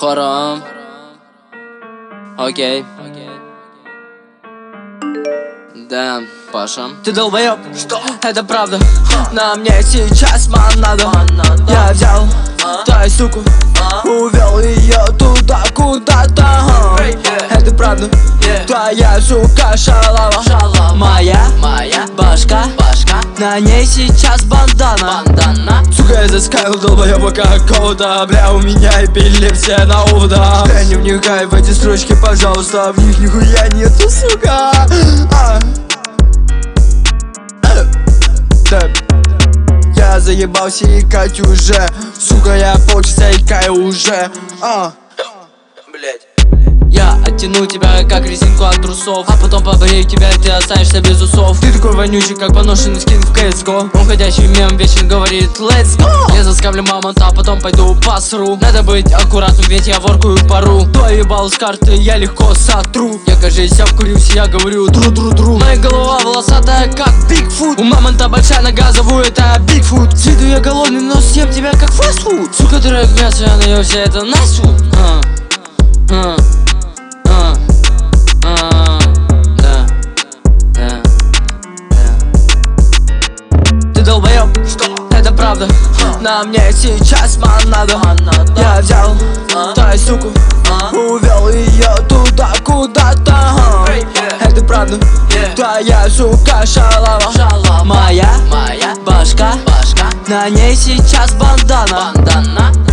Харам. Окей. Да, Паша. Ты долбоёб, что? Это правда. На мне сейчас монада. Я взял твою суку, увел ее туда куда-то. Это правда. Твоя сука шалава. Моя башка. На ней сейчас бандана. Сука, я заскайл долбоёба какого-то. Бля, у меня эпилепсия на уда. Да не вникай в эти строчки, пожалуйста. В них нихуя нету, сука. Я заебался икать уже. Сука, я полчаса икаю уже. Блять. Я оттяну тебя как резинку от трусов, а потом побрею тебя, и ты останешься без усов. Ты такой вонючий, как поношенный скин в CSGO. Он ходячий мем вечно говорит let's go. Я заскавлю мамонта, а потом пойду посру. Надо быть аккуратным, ведь я воркую пару. Твой ебал с карты я легко сотру. Я, кажется, я вкурился, я говорю дру-дру-дру. Моя голова волосатая, как Бигфут. У мамонта большая нога, зову это Бигфут. С виду я голодный, но съем тебя как фастфуд. Сука, ты рэп мясо, я наелся, это насу. Ты долбоёб, что? Это правда. На мне сейчас монада. Я взял твою суку, увел ее туда куда-то. Это правда. Твоя сука шалава. Моя башка. На ней сейчас бандана.